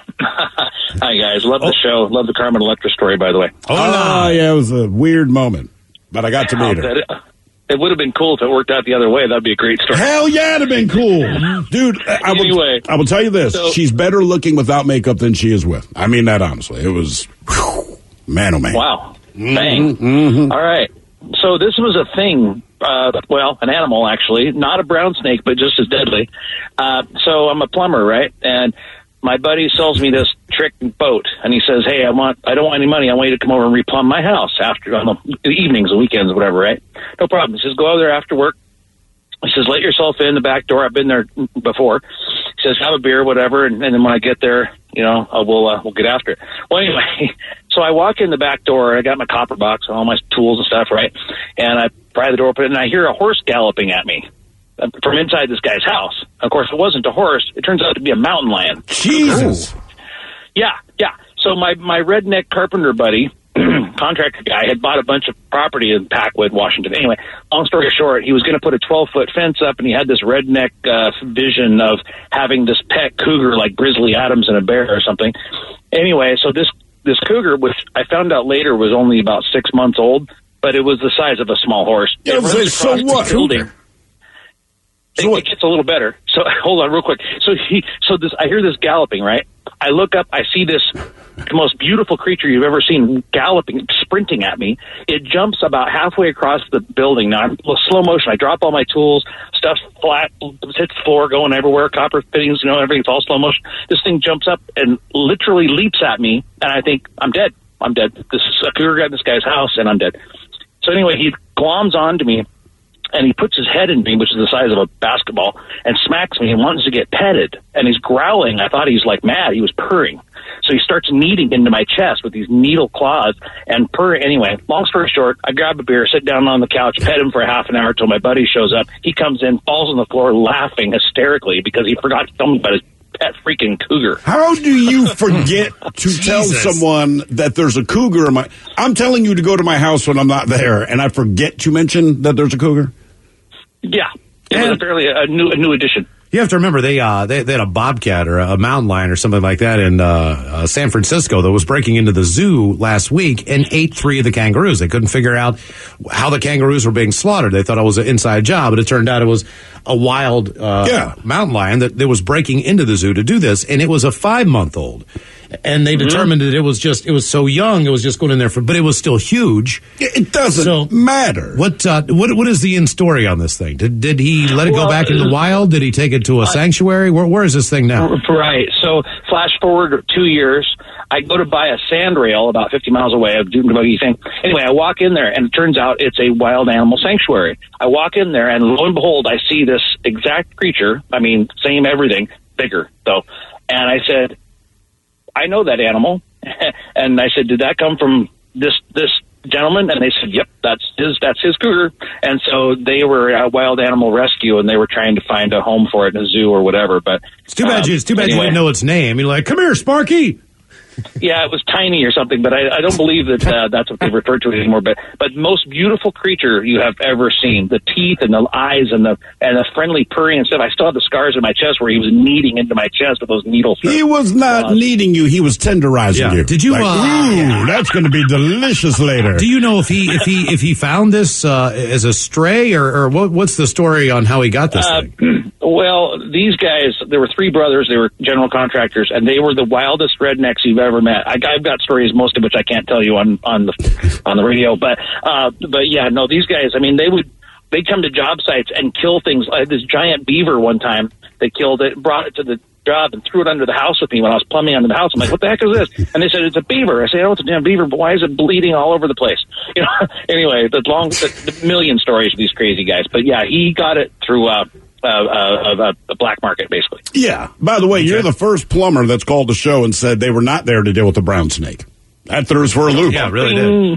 Hi, guys. Love oh. the show. Love the Carmen Electra story, by the way. Oh, no. yeah, it was a weird moment, but I got to meet her. It, it would have been cool if it worked out the other way. That'd be a great story. Hell yeah, it'd have been cool. Dude, I will, anyway, I will tell you this. So, she's better looking without makeup than she is with. I mean that honestly. It was, whew, man, oh, man. Wow. Mm-hmm, Bang. Mm-hmm. All right. So this was a thing, uh, well, an animal, actually. Not a brown snake, but just as deadly. Uh, so I'm a plumber, right? And my buddy sells me this trick boat, and he says, hey, I want, I don't want any money. I want you to come over and replumb my house after, on the evenings, the weekends, whatever, right? No problem. He says, go over there after work. He says, let yourself in the back door. I've been there before. He says, have a beer, whatever, and, and then when I get there, you know, uh, we'll uh, we'll get after it. Well, anyway, so I walk in the back door. I got my copper box and all my tools and stuff, right? And I pry the door open, and I hear a horse galloping at me from inside this guy's house. Of course, it wasn't a horse. It turns out to be a mountain lion. Jesus. Yeah, yeah. So my, my redneck carpenter buddy, contractor guy, had bought a bunch of property in Packwood, Washington. Anyway, long story short, he was going to put a twelve-foot fence up, and he had this redneck uh, vision of having this pet cougar like Grizzly Adams and a bear or something. Anyway, so this, this cougar, which I found out later was only about six months old, but it was the size of a small horse. Yeah, it runs say, so across what? the building. So it, it gets a little better. So hold on real quick. So he, so this, I hear this galloping, right? I look up, I see this the most beautiful creature you've ever seen galloping, sprinting at me. It jumps about halfway across the building. Now I'm slow motion. I drop all my tools, stuff's flat, hits the floor, going everywhere, copper fittings, you know, everything's all slow motion. This thing jumps up and literally leaps at me, and I think, I'm dead. I'm dead. This is a cougar got in this guy's house, and I'm dead. So anyway, he gloms onto me, and he puts his head in me, which is the size of a basketball, and smacks me and wants to get petted. And he's growling. I thought he was like mad. He was purring. So he starts kneading into my chest with these needle claws and purring. Anyway, long story short, I grab a beer, sit down on the couch, pet him for a half an hour till my buddy shows up. He comes in, falls on the floor laughing hysterically because he forgot to tell me about his pet freaking cougar. How do you forget to tell someone that there's a cougar in my... I'm telling you to go to my house when I'm not there, and I forget to mention that there's a cougar? Yeah. It and was apparently a new a new addition. You have to remember, they, uh, they they had a bobcat or a mountain lion or something like that in uh, uh, San Francisco that was breaking into the zoo last week and ate three of the kangaroos. They couldn't figure out how the kangaroos were being slaughtered. They thought it was an inside job, but it turned out it was a wild uh, yeah. mountain lion that, that was breaking into the zoo to do this, and it was a five-month-old. And they mm-hmm. determined that it was just, it was so young, it was just going in there for, but it was still huge. It doesn't so, matter. What, uh, what, what is the end story on this thing? Did, did he let it well, go back into the wild? Did he take it to a uh, sanctuary? Where, where is this thing now? Right. So flash forward two years, I go to buy a sand rail about fifty miles away of Dune Buggy thing. Anyway, I walk in there, and it turns out it's a wild animal sanctuary. I walk in there, and lo and behold, I see this exact creature. I mean, same everything, bigger, though. And I said, I know that animal. And I said, did that come from this this gentleman? And they said, yep, that's his that's his cougar. And so they were a wild animal rescue, and they were trying to find a home for it in a zoo or whatever. But it's too bad, um, you, it's too bad anyway. You didn't know its name. You're like, come here, Sparky. Yeah, it was tiny or something, but I, I don't believe that uh, that's what they refer to it anymore. But but most beautiful creature you have ever seen. The teeth and the eyes and the and the friendly purring and stuff. I still have the scars in my chest where he was kneading into my chest with those needles. He was not uh, kneading you. He was tenderizing yeah. you. Did you? Like, uh, ooh, that's going to be delicious later. Do you know if he if he if he found this uh, as a stray or, or what? What's the story on how he got this uh, thing? Well, these guys, there were three brothers. They were general contractors, and they were the wildest rednecks you've ever met. I, I've got stories, most of which I can't tell you on on the on the radio. But uh, but yeah, no, these guys. I mean, they would they come to job sites and kill things. I had this giant beaver one time. They killed it, brought it to the job, and threw it under the house with me when I was plumbing under the house. I'm like, what the heck is this? And they said, it's a beaver. I said, oh, it's a damn beaver, but why is it bleeding all over the place? You know. Anyway, the long, the, the million stories of these crazy guys. But yeah, he got it through. Uh, uh, uh, a black market, basically. Yeah. By the way, okay. You're the first plumber that's called the show and said they were not there to deal with the brown snake. That threw us for a loop. Yeah, really did.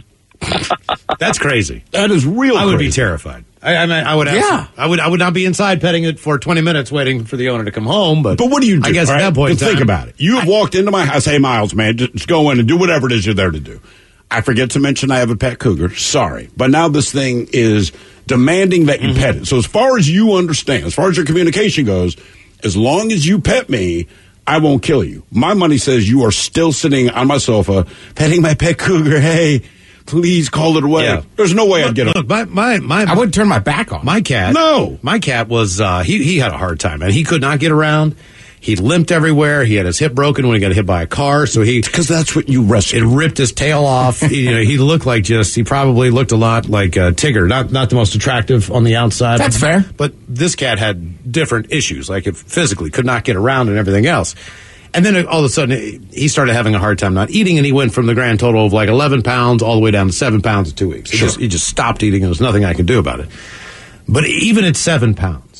That's crazy. That is real. I would crazy. be terrified. I, I mean, I would. Yeah. I would. I would not be inside petting it for twenty minutes, waiting for the owner to come home. But but what do you do? I guess right? at that point, but think time, about it. You have I, walked into my house. Hey, Miles, man, just go in and do whatever it is you're there to do. I forget to mention I have a pet cougar. Sorry, but now this thing is demanding that you mm-hmm. pet it. So as far as you understand, as far as your communication goes, as long as you pet me, I won't kill you. My money says you are still sitting on my sofa petting my pet cougar. Hey, please call it away. Yeah. There's no way look, I'd get look, my, my, my, I wouldn't turn my back on my cat. No, my cat was uh, he he had a hard time, and he could not get around. He limped everywhere. He had his hip broken when he got hit by a car. So he because that's what you rescued. It ripped his tail off. he, you know, he looked like just he probably looked a lot like uh, Tigger. Not not the most attractive on the outside. That's fair. But this cat had different issues, like it physically could not get around and everything else. And then all of a sudden he started having a hard time not eating, and he went from the grand total of like eleven pounds all the way down to seven pounds in two weeks. He, sure. just, he just stopped eating. There was nothing I could do about it. But even at seven pounds,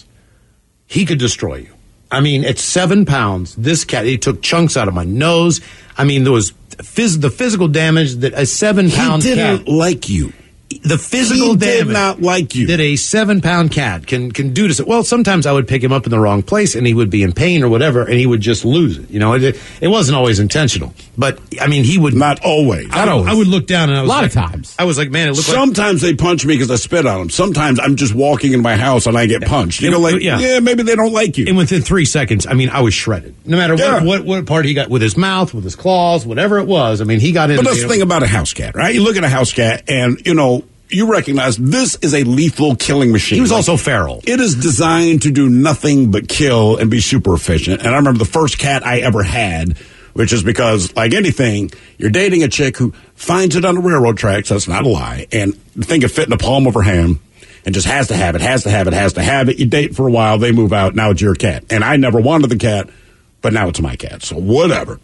he could destroy you. I mean, at seven pounds, this cat, he took chunks out of my nose. I mean, there was phys- the physical damage that a seven-pound cat... He didn't cat, like you. The physical he damage... did not like you. ...that a seven-pound cat can, can do to... Well, sometimes I would pick him up in the wrong place, and he would be in pain or whatever, and he would just lose it. You know, it, it wasn't always intentional. But, I mean, he would... Not always. I, not always. I would look down, and I was A lot like, of times. I was like, man, it looked Sometimes like... they punch me because I spit on them. Sometimes I'm just walking in my house, and I get punched. You it, go like, yeah. yeah, maybe they don't like you. And within three seconds, I mean, I was shredded. No matter yeah. what, what what part he got, with his mouth, with his claws, whatever it was, I mean, he got in. But that's the thing about a house cat, right? You look at a house cat, and, you know... You recognize this is a lethal killing machine. He was like, also feral. It is designed to do nothing but kill and be super efficient. And I remember the first cat I ever had, which is because, like anything, you're dating a chick who finds it on the railroad tracks. That's not a lie. And think of fit in the palm of her hand and just has to have it, has to have it, has to have it. You date for a while, they move out. Now it's your cat. And I never wanted the cat, but now it's my cat. So whatever.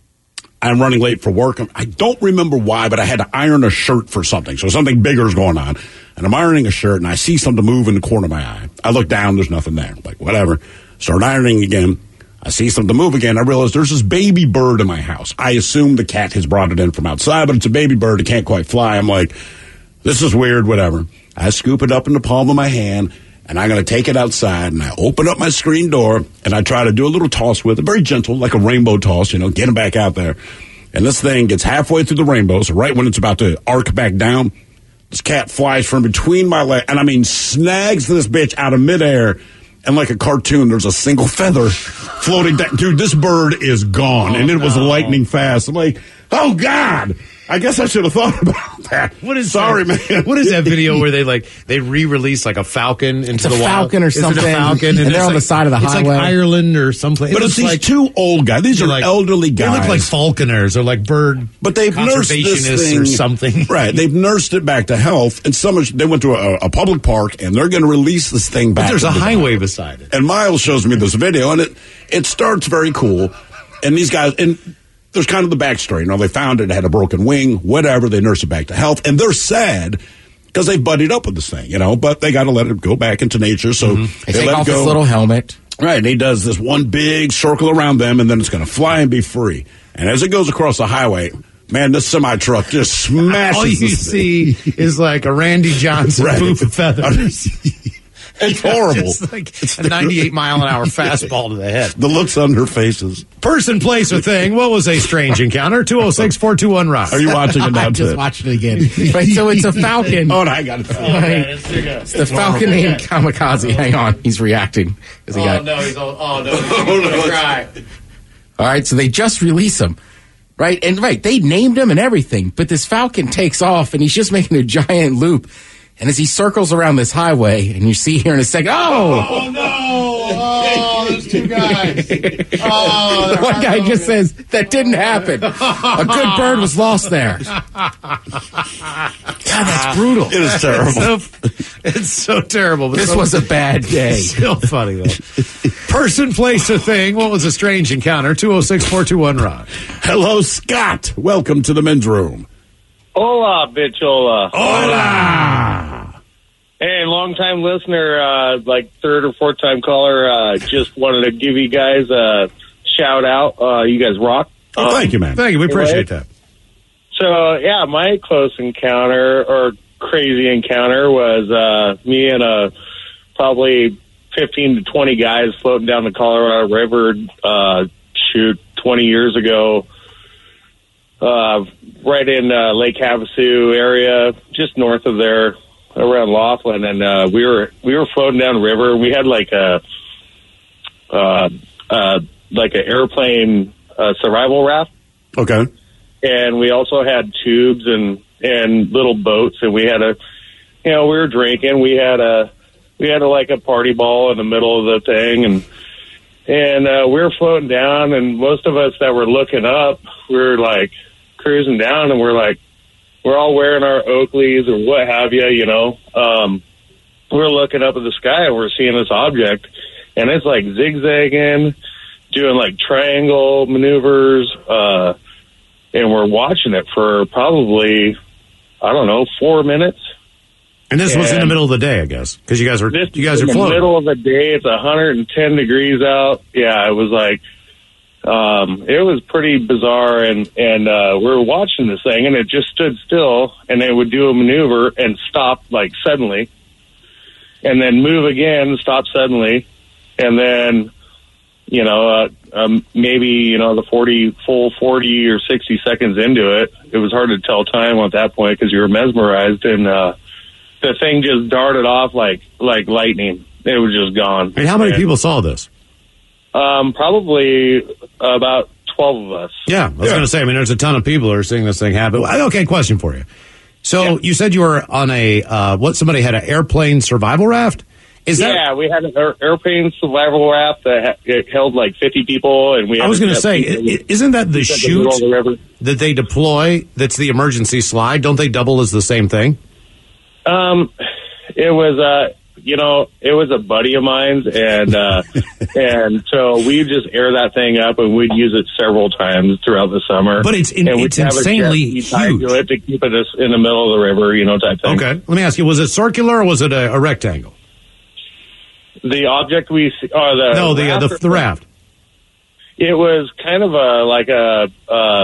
I'm running late for work. I don't remember why, but I had to iron a shirt for something. So something bigger is going on. And I'm ironing a shirt, and I see something move in the corner of my eye. I look down, there's nothing there. Like, whatever. Start ironing again. I see something move again. I realize there's this baby bird in my house. I assume the cat has brought it in from outside, but it's a baby bird. It can't quite fly. I'm like, this is weird, whatever. I scoop it up in the palm of my hand, and I'm going to take it outside, and I open up my screen door, and I try to do a little toss with it, very gentle, like a rainbow toss, you know, get him back out there. And this thing gets halfway through the rainbow, so right when it's about to arc back down, this cat flies from between my legs, and I mean snags this bitch out of midair, and like a cartoon, there's a single feather floating down. Dude, this bird is gone, oh, and it no. was lightning fast. I'm like, oh, God. I guess I should have thought about that. What is Sorry, that? man. What is that video where they like they re-release like a falcon into it's the a wild? Falcon or is something? It a falcon? And, and they're on like, the side of the it's highway. It's like Ireland or someplace. But it it's these like, two old guys. These are like, elderly guys. They look like falconers or like bird but they've nursed this thing, or something. Right. They've nursed it back to health. And some they went to a, a public park, and they're going to release this thing back. But there's a the highway park. beside it. And Miles shows me this video, and it, it starts very cool. And these guys... and. There's kind of the backstory. You know, they found it, it had a broken wing, whatever. They nurse it back to health. And they're sad because they buddied up with this thing, you know, but they got to let it go back into nature. So mm-hmm. they, they take let off it go. His little helmet. Right. And he does this one big circle around them, and then it's going to fly and be free. And as it goes across the highway, man, this semi-truck just smashes all you this see thing. is like a Randy Johnson right. poof of feathers. It's horrible. It's like it's a ninety-eight mile an hour fastball to the head. The looks on their faces. Person, place, or thing. What was a strange encounter? two oh six, four two one, rock. Are you watching it now? I'm just watching it again. Right, so it's a falcon. Oh, no, I got it. Oh, right. It's, it's the falcon named Kamikaze. Hang on. He's reacting. He oh, got... no. He's all, oh, no. He's going to cry. All right, so they just release him. Right, and right, they named him and everything, but this falcon takes off, and he's just making a giant loop. And as he circles around this highway, and you see here in a second, oh! Oh, no! Oh, there's two guys. Oh, the one guy just says, that didn't happen. A good bird was lost there. God, that's brutal. It is terrible. It's so, it's so terrible. But this so, was a bad day. Still funny, though. Person, place, or thing. What was a strange encounter? two oh six, four two one, rock. Hello, Scott. Welcome to the men's room. Hola, bichola. Hola. Hey, long time listener, uh, like third or fourth time caller. Uh, just wanted to give you guys a shout out. Uh, you guys rock. Oh, um, thank you, man. Thank you. We appreciate that. So, yeah, my close encounter or crazy encounter was uh, me and a probably fifteen to twenty guys floating down the Colorado River, uh, shoot, twenty years ago, uh, right in uh, Lake Havasu area, just north of there, around Laughlin, and uh, we were we were floating down the river. We had like a uh, uh, like an airplane uh, survival raft. Okay. And we also had tubes and and little boats, and we had a, you know, we were drinking. We had a we had a, like a party ball in the middle of the thing, and and uh, we were floating down, and most of us that were looking up, we were like cruising down, and we're like, we're all wearing our Oakleys or what have you, you know. Um, we're looking up at the sky, and we're seeing this object, and it's like zigzagging, doing like triangle maneuvers, uh, and we're watching it for probably, I don't know, four minutes. And this and was in the middle of the day, I guess, because you guys were this you guys in are floating. In the middle of the day, it's one hundred ten degrees out. Yeah, it was like, um, it was pretty bizarre, and and uh, we were watching this thing, and it just stood still, and it would do a maneuver and stop like suddenly, and then move again, stop suddenly, and then, you know, uh, um, maybe, you know, the forty full forty or sixty seconds into it, it was hard to tell time at that point because you were mesmerized, and uh, the thing just darted off like like lightning. It was just gone. And how many and, people saw this? Um, probably about twelve of us. Yeah, I was yeah. going to say, I mean, there's a ton of people who are seeing this thing happen. Okay, question for you. So yeah. you said you were on a, uh, what, somebody had an airplane survival raft? Is that? Yeah, we had an air, airplane survival raft that ha- it held like fifty people, and we. I was going to say, isn't that the chute the that they deploy? That's the emergency slide. Don't they double as the same thing? Um, it was uh, you know, it was a buddy of mine's, and uh, and so we just air that thing up, and we'd use it several times throughout the summer. But it's in, and it's insanely huge to, it to keep it in the middle of the river, you know, type thing. Okay, let me ask you: was it circular or was it a, a rectangle? The object we see, or the no, the raft, uh, the, the raft. It was kind of a like a. Uh,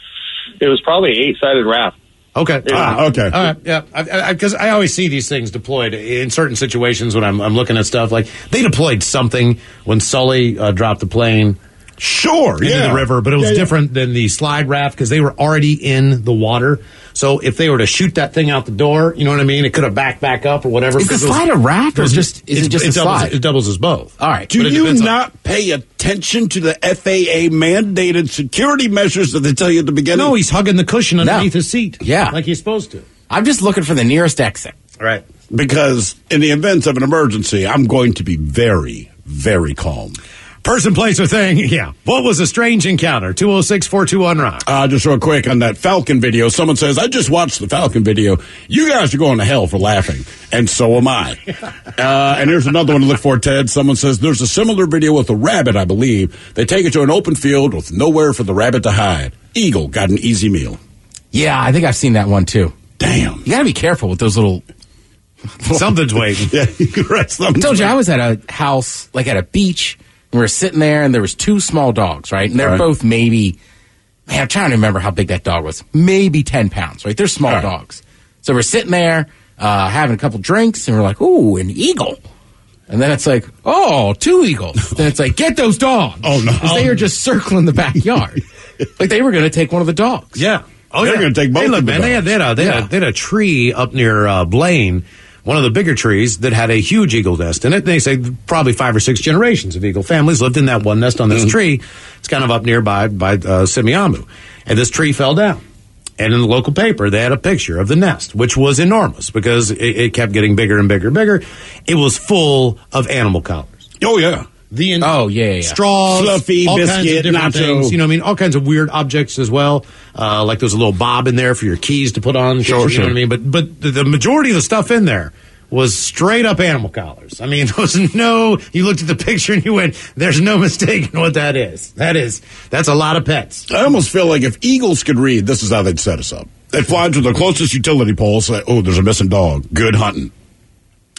it was probably eight sided raft. Okay. Ah, okay. All right. Yeah. Because I, I, I always see these things deployed in certain situations when I'm, I'm looking at stuff. Like they deployed something when Sully uh, dropped the plane. Sure, into yeah. the river, but it was yeah, yeah. different than the slide raft because they were already in the water. So if they were to shoot that thing out the door, you know what I mean? It could have backed back up or whatever. Is the slide a raft or just is it just it a doubles, slide? It doubles as both. All right. Do you not on, pay attention to the F A A mandated security measures that they tell you at the beginning? No, he's hugging the cushion underneath no. his seat. Yeah. Like he's supposed to. I'm just looking for the nearest exit. All right. Because in the event of an emergency, I'm going to be very, very calm. Person, place, or thing, yeah. What was a strange encounter? two oh six, four two one, rock. Uh, just real quick on that Falcon video, someone says, I just watched the Falcon video. You guys are going to hell for laughing, and so am I. uh, and here's another one to look for, Ted. Someone says, there's a similar video with a rabbit, I believe. They take it to an open field with nowhere for the rabbit to hide. Eagle got an easy meal. Yeah, I think I've seen that one, too. Damn. You got to be careful with those little... Something's waiting. Yeah, right, something's I told you, waiting. I was at a house, like at a beach, we were sitting there, and there was two small dogs, right? And they're right. both maybe, man, I'm trying to remember how big that dog was. Maybe ten pounds, right? They're small right. dogs. So we're sitting there, uh, having a couple drinks, and we're like, ooh, an eagle. And then it's like, oh, two eagles. Then it's like, get those dogs. Oh, no. Because they are just circling the backyard. Like they were going to take one of the dogs. Yeah. Oh, They're yeah. going to take both hey, look, of the man, dogs. they had, they, had a, they, Yeah. had a, they had a tree up near uh, Blaine, one of the bigger trees that had a huge eagle nest in it. They say probably five or six generations of eagle families lived in that one nest on this mm-hmm. tree. It's kind of up nearby by uh, Semiahmoo. And this tree fell down. And in the local paper, they had a picture of the nest, which was enormous because it, it kept getting bigger and bigger and bigger. It was full of animal collars. Oh, yeah. The in- oh, yeah, yeah. straws, fluffy, all biscuit, kinds of different nacho. things. You know what I mean? All kinds of weird objects as well. Uh, like there's a little bob in there for your keys to put on. Sure, you sure. know what I mean? But but the, the majority of the stuff in there was straight up animal collars. I mean, there was no. You looked at the picture and you went, "There's no mistaking what that is. That is that's a lot of pets." I almost feel like if eagles could read, this is how they'd set us up. They'd fly to the closest utility pole, say, "Oh, there's a missing dog. Good hunting."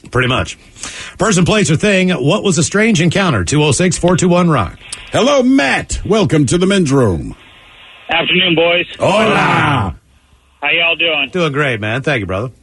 Pretty much. Person, place, or thing. What was a strange encounter? two oh six, four two one, rock. Hello, Matt. Welcome to the men's room. Afternoon, boys. Hola. How y'all doing? Doing great, man. Thank you, brother.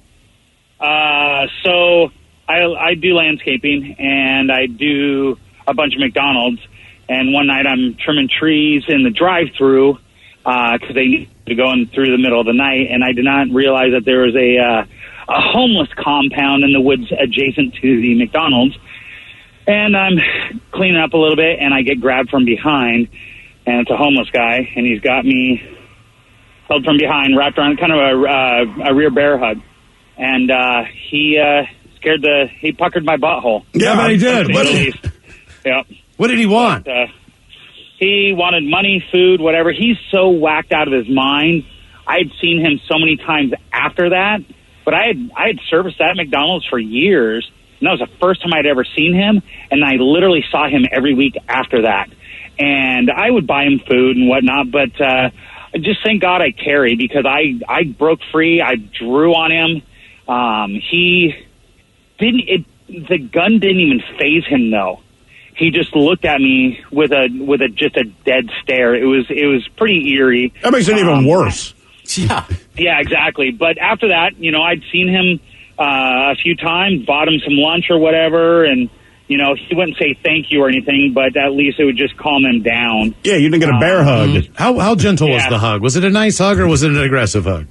Uh, so I, I do landscaping, and I do a bunch of McDonald's. And one night I'm trimming trees in the drive-thru because uh, they need to go in through the middle of the night, and I did not realize that there was a uh, a homeless compound in the woods adjacent to the McDonald's. And I'm cleaning up a little bit, and I get grabbed from behind, and it's a homeless guy, and he's got me held from behind, wrapped around kind of a, uh, a rear bear hug. And uh, he uh, scared the, he puckered my butthole. Yeah, but he did. What did he, yeah. What did he want? But, uh, he wanted money, food, whatever. He's so whacked out of his mind. I had seen him so many times after that, but I had, I had serviced that McDonald's for years. And that was the first time I'd ever seen him, and I literally saw him every week after that. And I would buy him food and whatnot, but uh, just thank God I carried because I, I broke free. I drew on him. Um, he didn't. It, the gun didn't even faze him, though. He just looked at me with a with a just a dead stare. It was it was pretty eerie. That makes it um, even worse. Yeah, yeah, exactly. But after that, you know, I'd seen him Uh, a few times, bought him some lunch or whatever, and, you know, he wouldn't say thank you or anything, but at least it would just calm him down. Yeah, you didn't get a bear um, hug. Just, how how gentle yeah. was the hug? Was it a nice hug or was it an aggressive hug?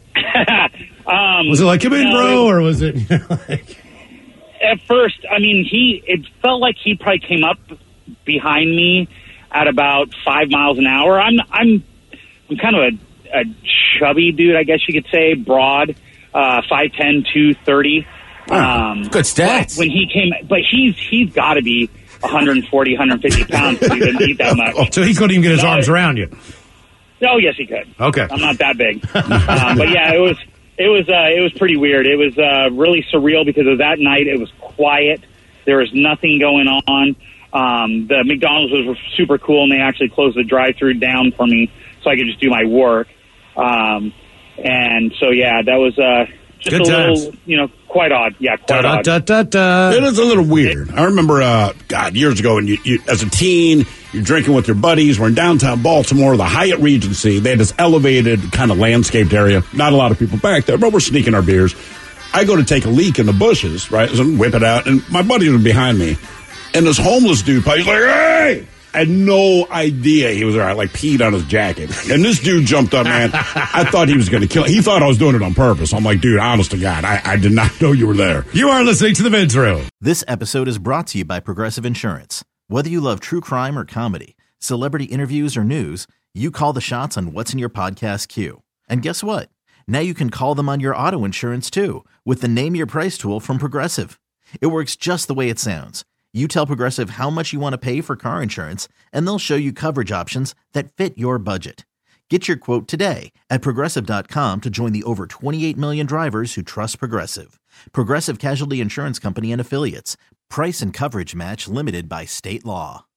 um, was it like, come in, no, bro, or was it, you know, like... At first, I mean, he, it felt like he probably came up behind me at about five miles an hour. I'm, I'm, I'm kind of a, a chubby dude, I guess you could say, broad. Uh, five ten, two thirty. Um, Good stats. When he came, but he's he's got to be one forty, one fifty pounds because he didn't eat that much. So he couldn't even get his no, arms around you. Oh yes, he could. Okay, I'm not that big, um, but yeah, it was it was uh, it was pretty weird. It was uh, really surreal because of that night. It was quiet. There was nothing going on. Um, the McDonald's was super cool, and they actually closed the drive-thru down for me so I could just do my work. Um, And so, yeah, that was uh, just Good a times. little, you know, quite odd. Yeah, quite da, odd. Da, da, da. It is a little weird. I remember, uh, God, years ago, and you, you, as a teen, you're drinking with your buddies. We're in downtown Baltimore, the Hyatt Regency. They had this elevated kind of landscaped area. Not a lot of people back there, but we're sneaking our beers. I go to take a leak in the bushes, right? So I whip it out, and my buddies were behind me. And this homeless dude, he's like, hey! I had no idea he was there. I like peed on his jacket. And this dude jumped up, man. I thought he was going to kill him. He thought I was doing it on purpose. I'm like, dude, honest to God, I, I did not know you were there. You are listening to the men's room. This episode is brought to you by Progressive Insurance. Whether you love true crime or comedy, celebrity interviews or news, you call the shots on what's in your podcast queue. And guess what? Now you can call them on your auto insurance too with the Name Your Price tool from Progressive. It works just the way it sounds. You tell Progressive how much you want to pay for car insurance, and they'll show you coverage options that fit your budget. Get your quote today at Progressive dot com to join the over twenty-eight million drivers who trust Progressive. Progressive Casualty Insurance Company and Affiliates. Price and coverage match limited by state law.